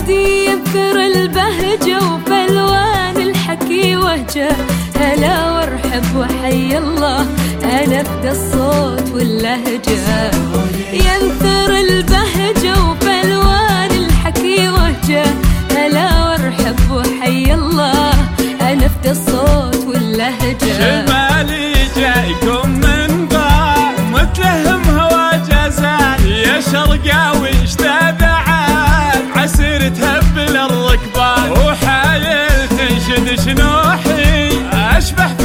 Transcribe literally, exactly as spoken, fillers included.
صوتي ينثر البهجة وبالوان الحكي وهجة. هلا وارحب وحي الله أنا أفدى الصوت واللهجة. ينثر البهجة وبالوان الحكي وهجة. هلا وارحب وحي الله أنا أفدى الصوت واللهجة. شمالي جايكم من ضاع متلهم هوا جازان يا شرقاوي اشتاد عاد عسير تهبل الركبان وحايل تنشد شنوحي أشبح